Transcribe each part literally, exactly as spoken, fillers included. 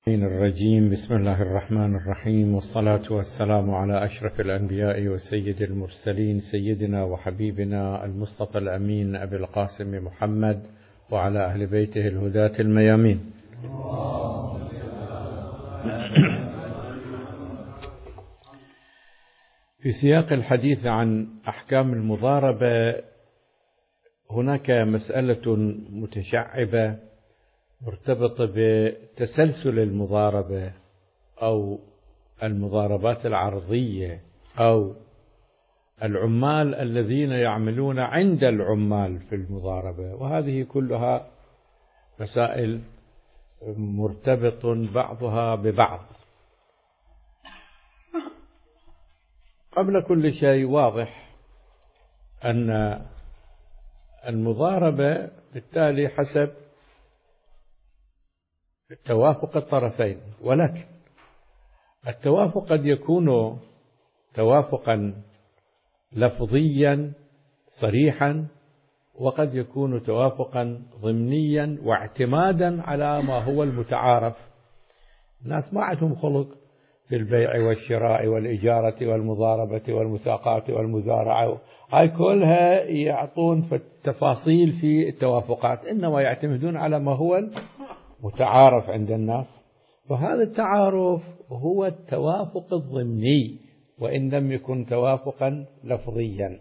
الرجيم. بسم الله الرحمن الرحيم، والصلاة والسلام على أشرف الأنبياء وسيد المرسلين، سيدنا وحبيبنا المصطفى الأمين أبي القاسم محمد وعلى أهل بيته الهداة الميامين. في سياق الحديث عن أحكام المضاربة هناك مسألة متشعبة مرتبطة بتسلسل المضاربة أو المضاربات العرضية أو العمال الذين يعملون عند العمال في المضاربة، وهذه كلها مسائل مرتبط بعضها ببعض. قبل كل شيء واضح أن المضاربة بالتالي حسب توافق الطرفين، ولكن التوافق قد يكون توافقا لفظيا صريحا، وقد يكون توافقا ضمنيا واعتمادا على ما هو المتعارف. الناس ما عندهم خلق في البيع والشراء والإجارة والمضاربة والمساقات والمزارعة، هاي كلها يعطون في التفاصيل في التوافقات، إنما يعتمدون على ما هو متعارف عند الناس. فهذا التعارف هو التوافق الضمني وإن لم يكن توافقا لفظيا.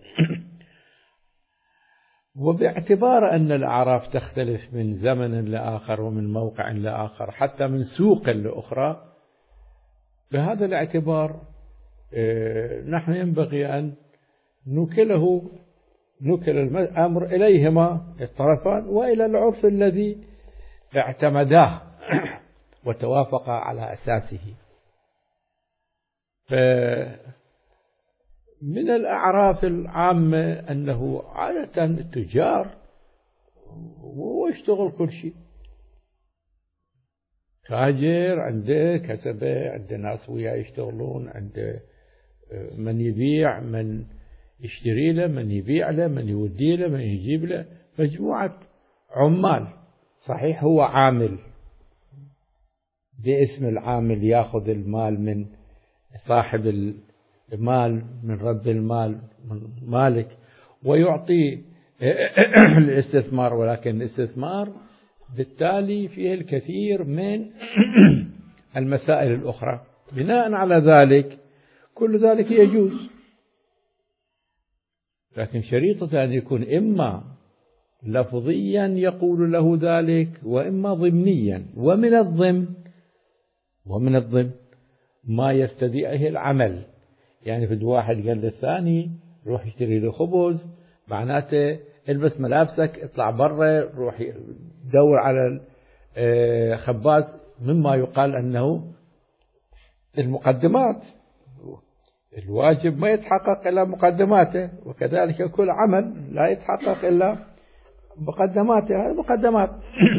وباعتبار أن الأعراف تختلف من زمن لآخر ومن موقع لآخر حتى من سوق لأخرى، بهذا الاعتبار نحن ينبغي أن نوكله نوكل الأمر إليهما الطرفان وإلى العرف الذي اعتمداه وتوافق على أساسه. فمن الأعراف العامة أنه عادة التجار ويشتغل كل شيء، تاجر عنده كسبة، عنده ناس وياه يشتغلون، عنده من يبيع، من يشتري له، من يبيع له، من يودي له، من يجيب له، مجموعة عمال. صحيح هو عامل باسم العامل، ياخذ المال من صاحب المال، من رب المال، من مالك، ويعطي الاستثمار، ولكن الاستثمار بالتالي فيه الكثير من المسائل الأخرى. بناء على ذلك كل ذلك يجوز، لكن شريطة أن يكون إما لفظيا يقول له ذلك وإما ضمنيا. ومن الضمن ومن الضمن ما يستدعيه العمل. يعني في واحد قال للثاني روح اشتري له خبز، معناته البس ملابسك اطلع برا روح دور على خباز، مما يقال أنه المقدمات، الواجب ما يتحقق إلا مقدماته، وكذلك كل عمل لا يتحقق إلا مقدماته. هذه مقدمات.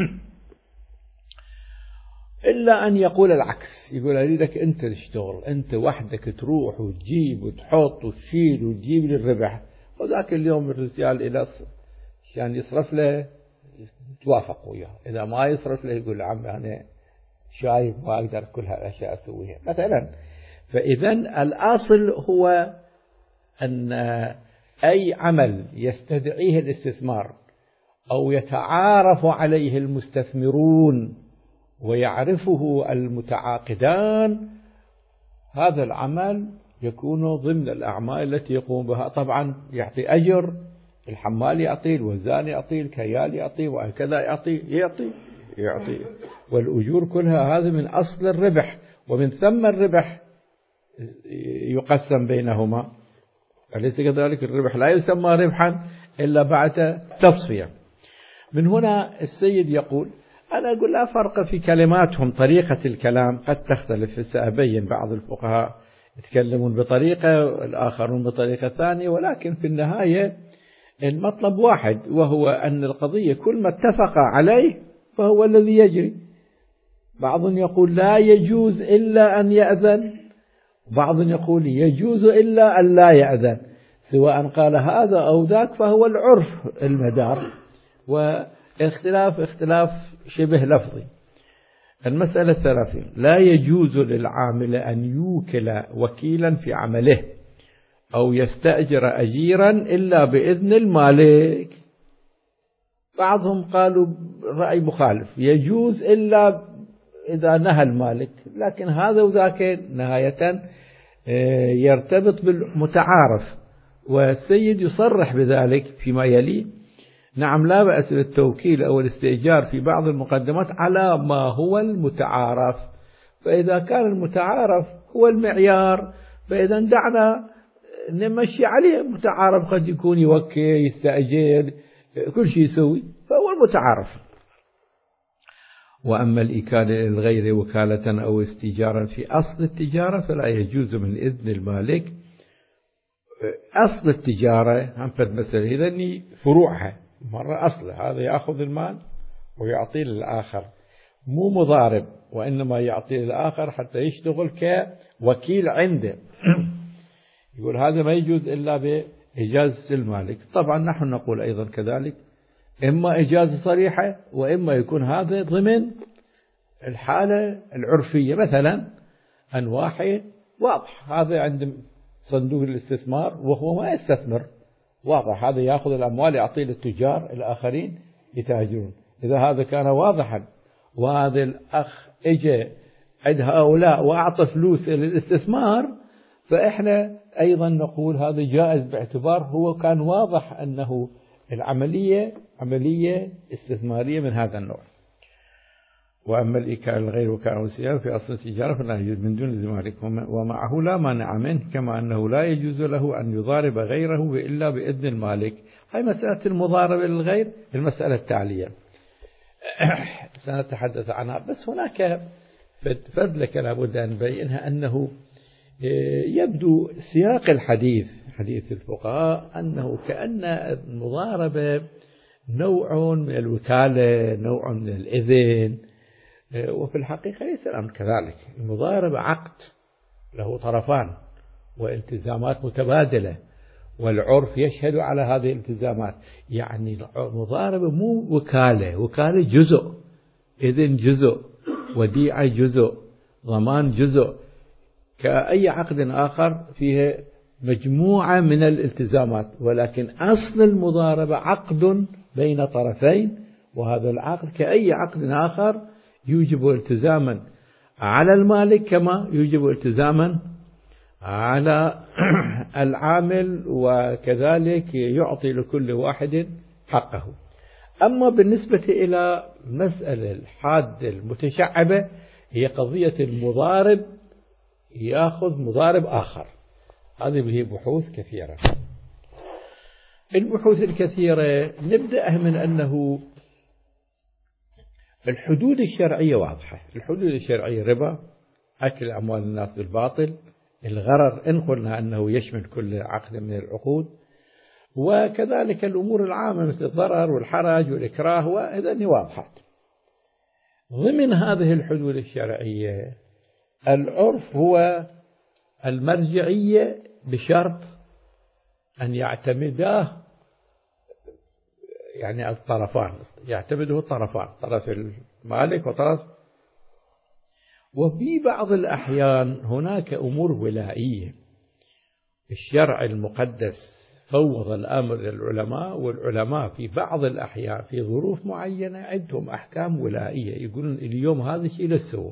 إلا أن يقول العكس، يقول أريدك أنت تشتغل، أنت وحدك تروح وتجيب وتحط وتشيل وتجيب للربح، وذاك اليوم الرجال إلى عشان يصرف له توافق وياه، إذا ما يصرف له يقول عم أنا شايف ما أقدر كل هالأشياء أسويها مثلا. فإذا الأصل هو أن أي عمل يستدعيه الاستثمار أو يتعارف عليه المستثمرون ويعرفه المتعاقدان، هذا العمل يكون ضمن الأعمال التي يقوم بها. طبعا يعطي أجر، الحمال يعطي، الوزان يعطي، الكيال يعطي، وكذا يعطي يعطي يعطي والأجور كلها هذا من أصل الربح، ومن ثم الربح يقسم بينهما. أليس كذلك؟ الربح لا يسمى ربحا إلا بعد تصفية. من هنا السيد يقول أنا أقول لا فرق في كلماتهم، طريقة الكلام قد تختلف. سأبين بعض الفقهاء يتكلمون بطريقة والآخرون بطريقة ثانية، ولكن في النهاية المطلب واحد، وهو أن القضية كل ما اتفق عليه فهو الذي يجري. بعض يقول لا يجوز إلا أن يأذن، بعض يقول يجوز إلا أن لا يأذن. سواء قال هذا أو ذاك فهو العرف المدار، واختلاف اختلاف شبه لفظي. المسألة الثلاثين: لا يجوز للعامل أن يوكل وكيلا في عمله أو يستأجر أجيرا إلا بإذن المالك. بعضهم قالوا رأي مخالف، يجوز إلا إذا نهى المالك، لكن هذا وذاك نهاية يرتبط بالمتعارف، والسيد يصرح بذلك فيما يلي: نعم، لا بأس بالتوكيل أو الاستئجار في بعض المقدمات على ما هو المتعارف. فإذا كان المتعارف هو المعيار، فإذا دعنا نمشي عليه متعارف، قد يكون يوكل، يستأجر، كل شيء يسوي، فهو المتعارف. وأما الإكالة للغير وكالة أو استجارا في أصل التجارة فلا يجوز من إذن المالك. أصل التجارة هم فد مسألة، إذن فروعها مرة أصله، هذا يأخذ المال ويعطيه للآخر، مو مضارب، وإنما يعطيه للآخر حتى يشتغل كوكيل عنده. يقول هذا ما يجوز إلا بإجازة المالك. طبعا نحن نقول أيضا كذلك، إما إجازة صريحة وإما يكون هذا ضمن الحالة العرفية. مثلا أن واحد واضح هذا عند صندوق الاستثمار وهو ما يستثمر، واضح هذا يأخذ الأموال يعطيه للتجار الآخرين يتاجرون. إذا هذا كان واضحا وهذا الأخ إجا عند هؤلاء وأعطى فلوس للاستثمار، فإحنا أيضا نقول هذا جائز، باعتبار هو كان واضح أنه العملية عملية استثمارية من هذا النوع. وأما الإيكال الغير وكالة والسيارة في أصل التجارة فلا يجوز من دون ذلك، ومعه لا مانع منه، كما أنه لا يجوز له أن يضارب غيره إلا بإذن المالك. هاي مسألة المضاربة للغير المسألة التالية سنتحدث عنها، بس هناك فضلك لابد أن نبينها، أنه يبدو سياق الحديث حديث الفقهاء أنه كأن المضاربة نوع من الوكالة، نوع من الإذن، وفي الحقيقة ليس الأمر كذلك. المضاربة عقد له طرفان والتزامات متبادلة، والعرف يشهد على هذه الالتزامات. يعني المضاربة مو وكالة، وكالة جزء، إذن جزء، وديعة جزء، ضمان جزء، كأي عقد آخر فيه مجموعة من الالتزامات. ولكن أصل المضاربة عقد بين طرفين، وهذا العقد كأي عقد آخر يوجب التزاما على المالك كما يوجب التزاما على العامل، وكذلك يعطي لكل واحد حقه. أما بالنسبة إلى مسألة الحادة المتشعبة، هي قضية المضارب يأخذ مضارب آخر. هذه هي بحوث كثيرة. البحوث الكثيرة نبدأ من أنه الحدود الشرعية واضحة. الحدود الشرعية ربا، أكل أموال الناس بالباطل، الغرر إن قلنا أنه يشمل كل عقد من العقود، وكذلك الأمور العامة مثل الضرر والحرج والإكراه، وإذن واضحة. ضمن هذه الحدود الشرعية العرف هو المرجعية بشرط أن يعتمداه يعني الطرفان، يعتمده الطرفان، طرف المالك وطرف. وفي بعض الأحيان هناك أمور ولائية، الشرع المقدس فوض الأمر للعلماء، والعلماء في بعض الأحيان في ظروف معينة عندهم أحكام ولائية، يقولون اليوم هذا الشيء لا تسوون.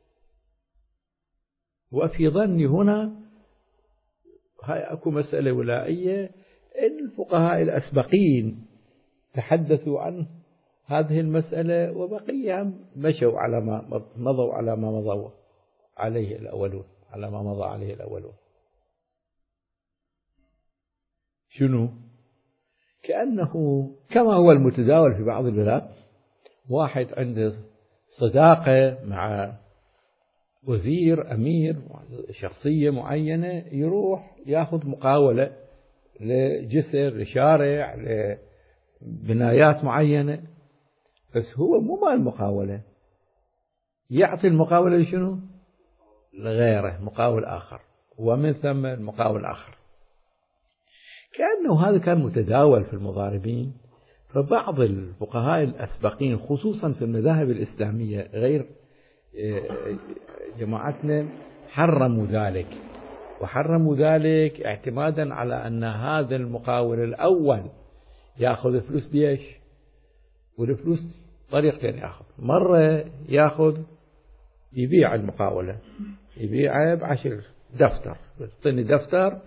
وفي ظني هنا هاي أكو مسألة ولائية، الفقهاء الأسبقين تحدثوا عن هذه المسألة، وبقيهم مشوا على ما مضوا على ما مضوا عليه الأولون، على ما مضى عليه الأولون. شنو؟ كأنه كما هو المتداول في بعض البلاد، واحد عنده صداقة مع وزير أمير شخصية معينة، يروح ياخذ مقاولة لجسر، لشارع، لبنايات معينة، بس هو مو مال المقاولة، يعطي المقاولة لشنو؟ لغيره، مقاول آخر، ومن ثم المقاول آخر. كأنه هذا كان متداول في المضاربين. فبعض الفقهاء الأسبقين خصوصا في المذاهب الإسلامية غير جماعتنا حرموا ذلك، وحرموا ذلك اعتمادا على أن هذا المقاول الأول يأخذ فلوس ليش، والفلوس طريقتين يأخذ. مرة يأخذ يبيع المقاولة، يبيعها بعشر دفتر، يعطيني دفتر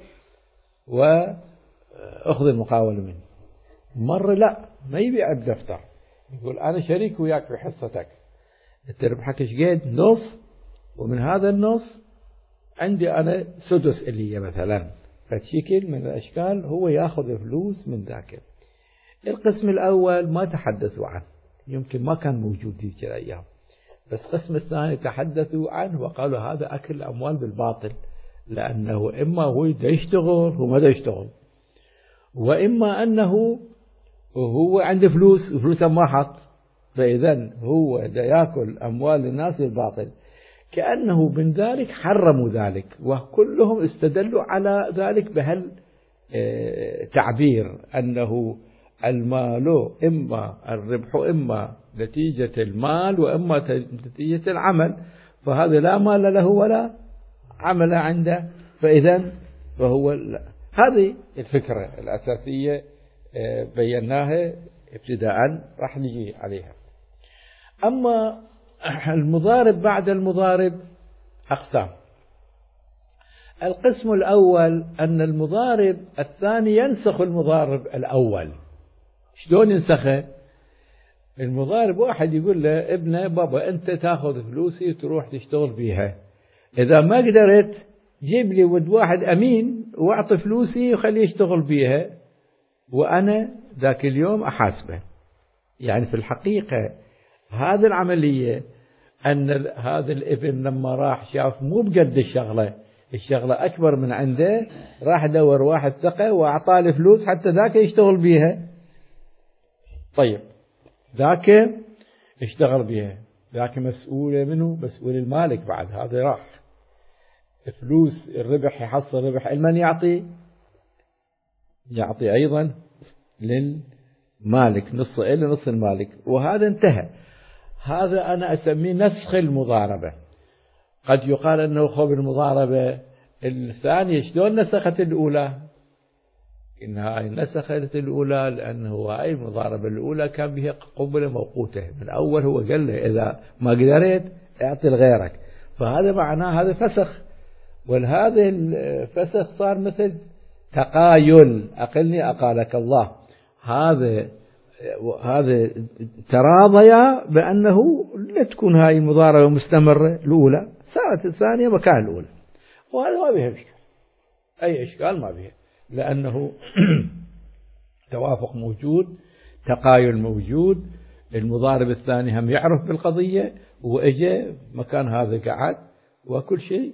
وأخذ المقاولة منه. مرة لا، ما يبيع بدفتر، يقول أنا شريك وياك في حصتك، أنت ربحك إيش قد؟ نص، ومن هذا النص عندي أنا سدس اللي مثلا، فشكل من الأشكال هو يأخذ فلوس من ذاك. القسم الأول ما تحدثوا عنه، يمكن ما كان موجود ذيك الأيام، بس القسم الثاني تحدثوا عنه وقالوا هذا أكل الأموال بالباطل، لأنه إما هو يشتغل هو ما يشتغل، وإما أنه هو عنده فلوس وفلوسه ما حط، فإذا هو دا يأكل أموال الناس بالباطل. كأنه من ذلك حرموا ذلك، وكلهم استدلوا على ذلك بهال تعبير أنه المال إما الربح إما نتيجة المال وإما نتيجة العمل، فهذا لا مال له ولا عمل عنده، فإذا فهو لا. هذه الفكرة الأساسية بيناها ابتداء، راح نجي عليها. أما المضارب بعد المضارب أقسام. القسم الأول أن المضارب الثاني ينسخ المضارب الأول. شلون ينسخه؟ المضارب واحد يقول له ابنه بابا أنت تأخذ فلوسي وتروح تشتغل بيها، إذا ما قدرت جيب لي ود واحد أمين واعطي فلوسي وخليه يشتغل بيها وأنا ذاك اليوم أحاسبه. يعني في الحقيقة هذه العملية أن هذا الابن لما راح شاف مو بقد الشغلة، الشغلة أكبر من عنده، راح دور واحد ثقة وأعطاه الفلوس حتى ذاك يشتغل بيها. طيب ذاك اشتغل بيها، ذاك مسؤول منه؟ مسؤول المالك بعد. هذا راح فلوس الربح يحصل ربح، المن يعطي؟ يعطي أيضا للمالك، نص إلى نص المالك، وهذا انتهى. هذا أنا أسميه نسخ المضاربة. قد يقال أنه خب المضاربة الثانية شلون نسخت الأولى؟ إنها نسخت الأولى لأنه هاي المضاربة الأولى كان بها قبلة موقوتة من أول، هو قال له إذا ما قدرت اعطي لغيرك، فهذا معناه هذا فسخ. وهذا الفسخ صار مثل تقايل، أقلني أقالك الله. هذا هذا تراضيا بأنه لا تكون هاي المضاربة مستمرة الأولى، صارت الثانية مكان الأولى، وهذا ما بها إشكال، أي إشكال ما بها، لأنه توافق موجود، تقايل موجود، المضارب الثاني هم يعرف بالقضية وإجا مكان هذا قعد وكل شيء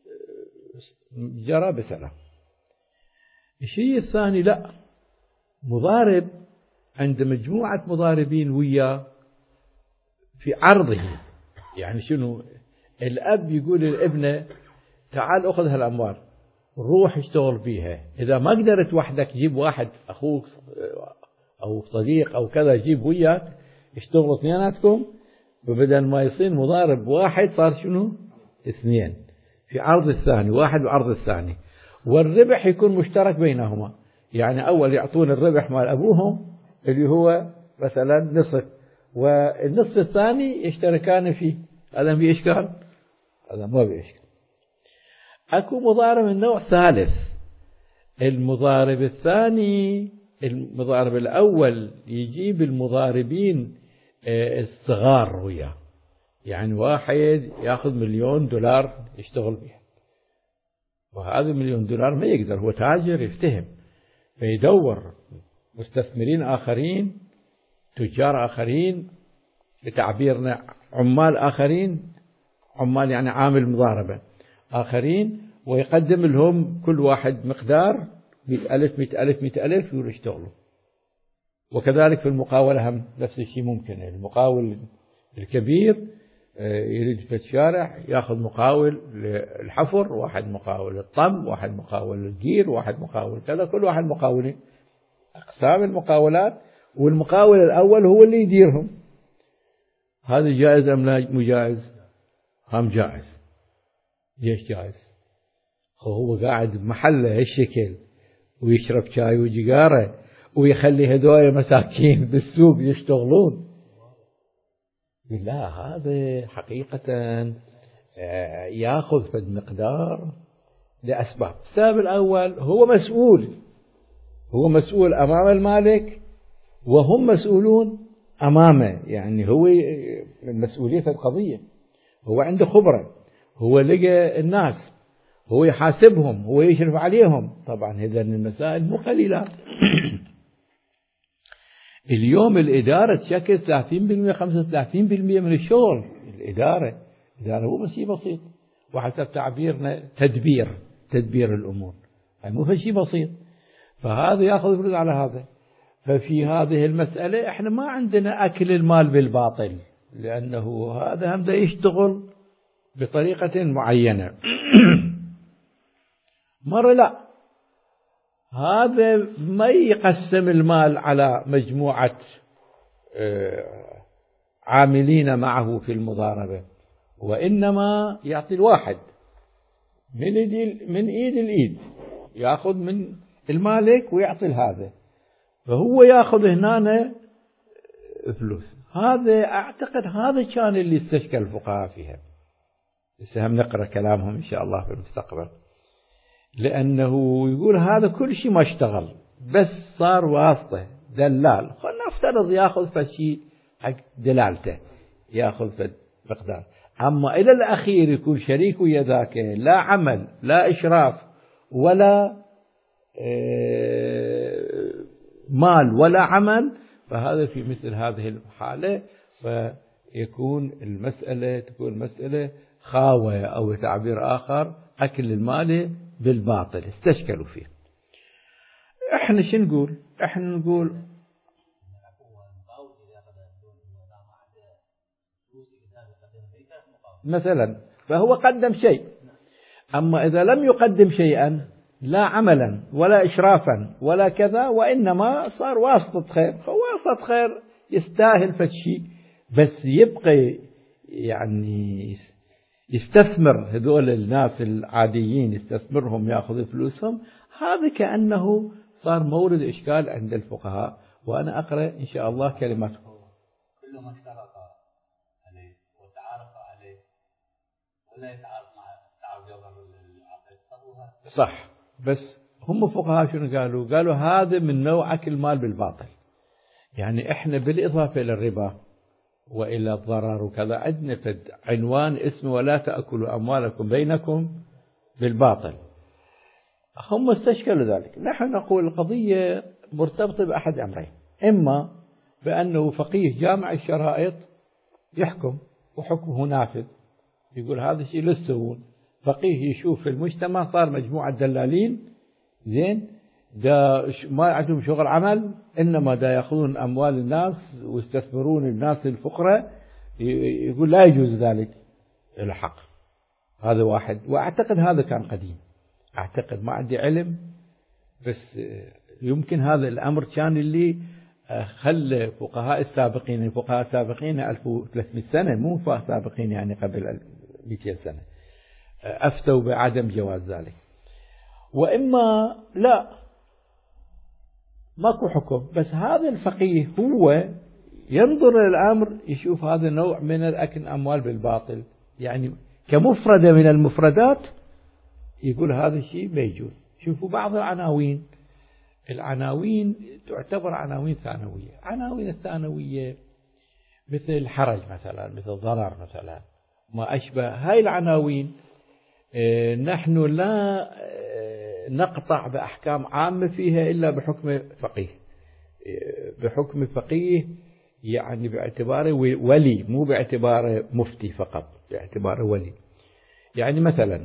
جرى بسلام. الشيء الثاني لا، مضارب عند مجموعة مضاربين وياه في عرضه. يعني شنو؟ الأب يقول للابنة تعال أخذ هالأموال روح اشتغل بيها، إذا ما قدرت وحدك جيب واحد أخوك أو صديق أو كذا جيب وياك اشتغلوا اثنيناتكم، وبدل ما يصير مضارب واحد صار شنو؟ اثنين في عرض الثاني، واحد بعرض الثاني، والربح يكون مشترك بينهما. يعني أول يعطون الربح مال أبوهم اللي هو مثلا نصف، والنصف الثاني يشتركان فيه. هذا في إشكال؟ هذا ما في إشكال. أكو مضارب من نوع ثالث. المضارب الثاني، المضارب الأول يجيب المضاربين الصغار وياه، يعني واحد يأخذ مليون دولار يشتغل بها، وهذا مليون دولار ما يقدر، هو تاجر يفتهم، فيدور مستثمرين آخرين، تجار آخرين، بتعبيرنا عمال آخرين، عمال يعني عامل مضاربة آخرين، ويقدم لهم كل واحد مقدار مئة ألف مئة ألف مئة ألف يشتغلوا. وكذلك في المقاولة هم نفس الشيء ممكن. المقاول الكبير يريد في الشارع ياخذ مقاول للحفر، واحد مقاول للطم، واحد مقاول للجير، واحد مقاول كذا، كل واحد مقاولين، أقسام المقاولات، والمقاول الأول هو اللي يديرهم. هذا جائز أم لا مجائز؟ هم جائز. ليش جائز؟ هو قاعد بمحله هالشكل ويشرب شاي وجيجاره ويخلي هذول مساكين بالسوق يشتغلون. لا، هذا حقيقة ياخذ فد مقدار لأسباب. السبب الأول هو مسؤول، هو مسؤول أمام المالك وهم مسؤولون أمامه، يعني هو المسؤولية في القضية، هو عنده خبرة، هو لقى الناس، هو يحاسبهم، هو يشرف عليهم. طبعا هذه المسائل مو قليلات. اليوم الإدارة تشكل ثلاثين بالمئة خمسة وثلاثين بالمئة من الشغل. الإدارة الإدارة مو شيء بسيط، وحسب تعبيرنا تدبير تدبير الأمور، يعني مو شيء بسيط. فهذا يأخذ فلوس على هذا. ففي هذه المسألة احنا ما عندنا أكل المال بالباطل، لأنه هذا هم دا يشتغل بطريقة معينة. مرة لا، هذا ما يقسم المال على مجموعة عاملين معه في المضاربة، وإنما يعطي الواحد من ايد من ايد الايد، ياخذ من المالك ويعطي هذا، فهو ياخذ هنا فلوس. هذا اعتقد هذا كان اللي استشكل الفقهاء فيها. هسه هم نقرأ كلامهم إن شاء الله في المستقبل، لأنه يقول هذا كل شيء ما اشتغل، بس صار واسطة دلال. خلنا نفترض ياخذ فشي حق دلالته، ياخذ فد مقدار. أما إلى الأخير يكون شريك ويا ذاك، لا عمل لا إشراف ولا مال ولا عمل، فهذا في مثل هذه الحالة فيكون المسألة تكون مسألة خاوة، أو تعبير آخر أكل المال بالباطل، استشكلوا فيه. احنا شو نقول؟ احنا نقول مثلا فهو قدم شيء، أما إذا لم يقدم شيئا، لا عملا ولا إشرافا ولا كذا، وإنما صار واسطة خير، واسطة خير يستاهل فشي، بس يبقى يعني يستثمر هذول الناس العاديين، يستثمرهم يأخذ فلوسهم. هذا كأنه صار مورد إشكال عند الفقهاء. وأنا أقرأ إن شاء الله كلماتهم. كل ما اشترط عليه وتعارف عليه ولا يتعارف مع تعارف العقد. صح، بس هم فقهاء شنو قالوا؟ قالوا هذا من نوع أكل المال بالباطل. يعني إحنا بالإضافة إلى الربا وإلى الضرر وكذا عندنا فد عنوان اسمه ولا تأكلوا أموالكم بينكم بالباطل. هم استشكلوا ذلك. نحن نقول القضية مرتبطة بأحد أمرين: إما بأنه فقيه جامع الشرائط يحكم وحكمه نافذ، يقول هذا الشيء للسهول. فقيه يشوف في المجتمع صار مجموعة دلالين زين دا ما عندهم شغل عمل، إنما دا يأخذون أموال الناس ويستثمرون الناس الفقراء، يقول لا يجوز ذلك الحق. هذا واحد. وأعتقد هذا كان قديم، أعتقد ما عندي علم، بس يمكن هذا الأمر كان اللي خلى فقهاء السابقين، الفقهاء السابقين ألف وثلاثمئة سنة، مو فقهاء سابقين يعني قبل مئتين سنة، أفتوا بعدم جواز ذلك. وإما لا، ماكو حكم، بس هذا الفقيه هو ينظر الأمر يشوف هذا نوع من الأكل أموال بالباطل، يعني كمفردة من المفردات، يقول هذا الشيء ما يجوز. شوفوا بعض العناوين، العناوين تعتبر عناوين ثانوية. عناوين الثانوية مثل الحرج مثلا، مثل ضرر مثلا، ما أشبه هاي العناوين، اه نحن لا اه نقطع بأحكام عامة فيها إلا بحكم فقيه، اه بحكم فقيه يعني باعتباره ولي، مو باعتباره مفتي فقط، باعتباره ولي. يعني مثلا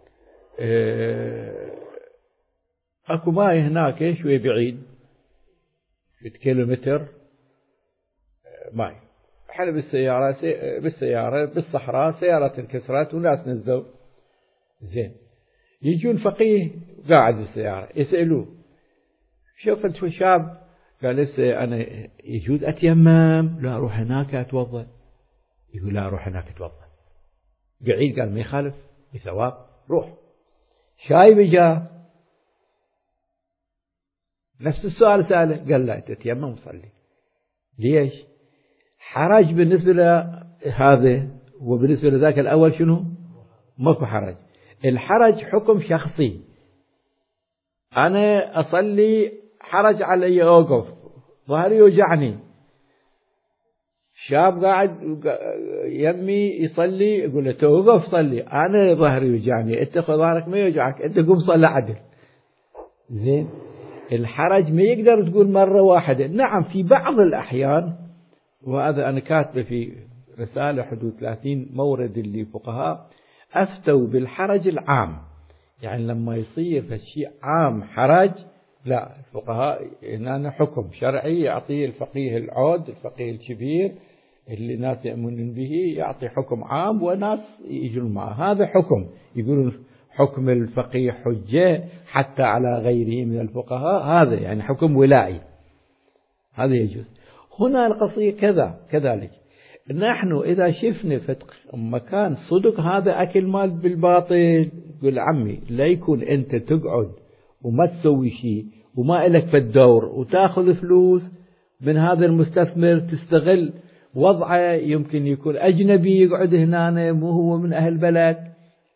اه اكو ماي هناك شوي بعيد كيلومتر ماي، احنا بالسيارة بالسيارة بالصحراء سيارة انكسرت وناس نزلوا زين، يجون فقيه قاعد بالسيارة يسألوه شوف انت شاب، قال لسه انا يجوز اتيمم؟ لا اروح هناك اتوضا. يقول لا اروح هناك اتوضا. قعيد قال ما يخالف بثواب روح. شايب جاء نفس السؤال سأله قال لا تتيمم وصلي. ليش؟ حرج بالنسبة لهذا وبالنسبة لذاك الأول شنو؟ ماكو حرج. الحرج حكم شخصي، أنا أصلي حرج علي أوقف ظهري يوجعني، شاب قاعد يمي يصلي يقول له توقف صلي، أنا ظهري يوجعني، أنت ظهرك ما يوجعك، أنت قم صلي عدل. زين، الحرج ما يقدر تقول مرة واحدة. نعم في بعض الأحيان، وهذا أنا كاتبه في رسالة حدود ثلاثين مورد اللي فقهاء أفتوا بالحرج العام، يعني لما يصير فالشيء عام حرج، لا الفقهاء هنا حكم شرعي يعطيه الفقيه العود الفقيه الكبير اللي ناس يؤمنون به، يعطي حكم عام وناس يجون معه. هذا حكم يقولون حكم الفقيه حجة حتى على غيره من الفقهاء، هذا يعني حكم ولائي، هذا يجوز. هنا القضية كذا كذلك، نحن إذا شفنا في مكان صدق هذا أكل مال بالباطل، يقول عمي لا يكون أنت تقعد وما تسوي شيء وما إلك في الدور وتأخذ فلوس من هذا المستثمر تستغل وضعه، يمكن يكون أجنبي يقعد هنا مو هو من أهل بلد.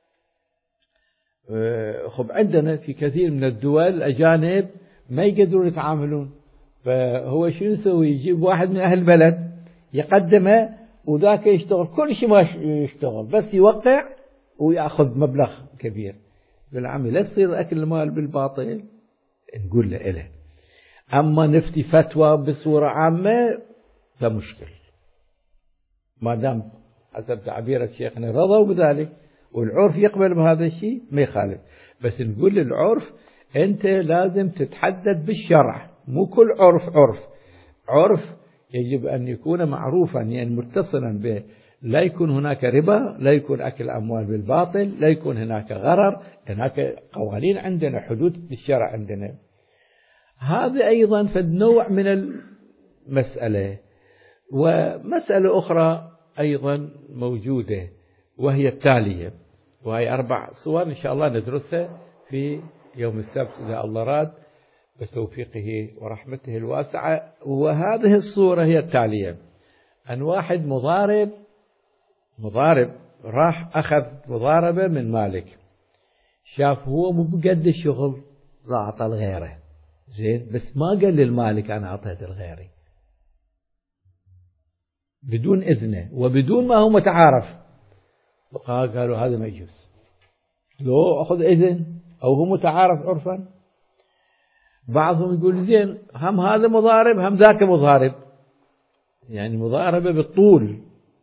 خب عندنا في كثير من الدول الأجانب ما يقدرون يتعاملون، فهو شو يسوي؟ يجيب واحد من أهل بلد يقدمه وذاك يشتغل كل شيء ما يشتغل بس يوقع ويأخذ مبلغ كبير. يقول عمي لا تصير أكل المال بالباطل، نقول له إله. أما نفتي فتوى بصورة عامة فمشكل، ما دام حسب تعبيرك شيخنا رضوا بذلك والعرف يقبل بهذا الشيء ما يخالف. بس نقول للعرف أنت لازم تتحدد بالشرع، مو كل عرف عرف عرف يجب أن يكون معروفا يعني متصلا به، لا يكون هناك ربا، لا يكون أكل أموال بالباطل، لا يكون هناك غرر، هناك قوانين عندنا، حدود بالشرع عندنا. هذا أيضا فد نوع من المسألة. ومسألة أخرى أيضا موجودة وهي التالية، وهي أربع صور إن شاء الله ندرسها في يوم السبت إذا الله راد بتوفيقه ورحمته الواسعة. وهذه الصورة هي التالية: أن واحد مضارب مضارب راح أخذ مضاربة من مالك، شاف هو مو بقد الشغل راح أعطى لغيره، زين، بس ما قال للمالك أنا أعطيت لغيري بدون إذنه وبدون ما هو متعارف. قالوا هذا ما يجوز، لو أخذ إذن أو هو متعارف عرفا. بعضهم يقول زين هم هذا مضارب هم ذاك مضارب، يعني مضاربة بالطول.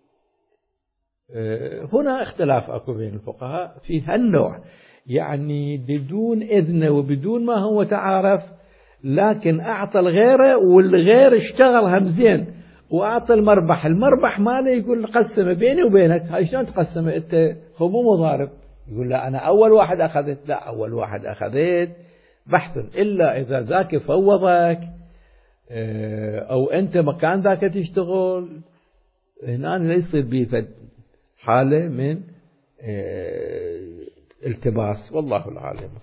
هنا اختلاف أكو بين الفقهاء في هالنوع، يعني بدون إذنه وبدون ما هو متعارف، لكن أعطى الغيره والغير اشتغل هم زين وأعطى المربح، المربح ماله يقول قسمه بيني وبينك. هاي شلون تقسمه أنت؟ هو مو مضارب. يقول لا أنا أول واحد أخذت، لا أول واحد أخذت بحث، إلا إذا ذاك فوضك أو أنت مكان ذاك تشتغل، هنا لا يصير به حالة من التباس. والله العالم.